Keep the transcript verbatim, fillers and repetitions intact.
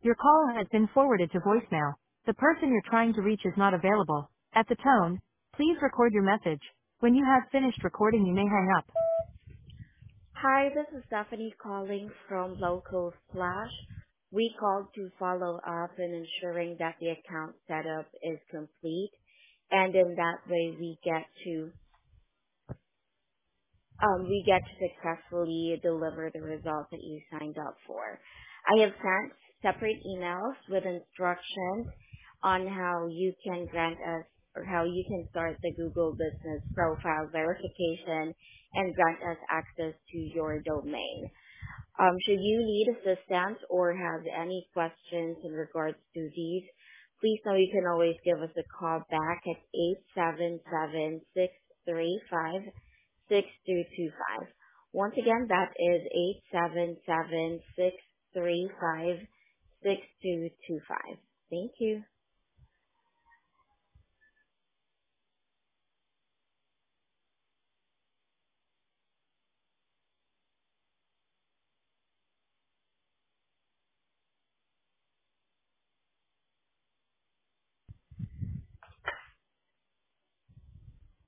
Your call has been forwarded to voicemail. The person you're trying to reach is not available. At the tone, please record your message. When you have finished recording, you may hang up. Hi, this is Stephanie calling from Local Flash. We called to follow up in ensuring that the account setup is complete, and in that way we get to um, we get to successfully deliver the results that you signed up for. I have sent separate emails with instructions on how you can grant us or how you can start the Google Business Profile verification and grant us access to your domain. Um, should you need assistance or have any questions in regards to these, please know you can always give us a call back at eight seven seven, six three five, six two two five. Once again, that is eight seven seven, six three five, six two two five. Thank you.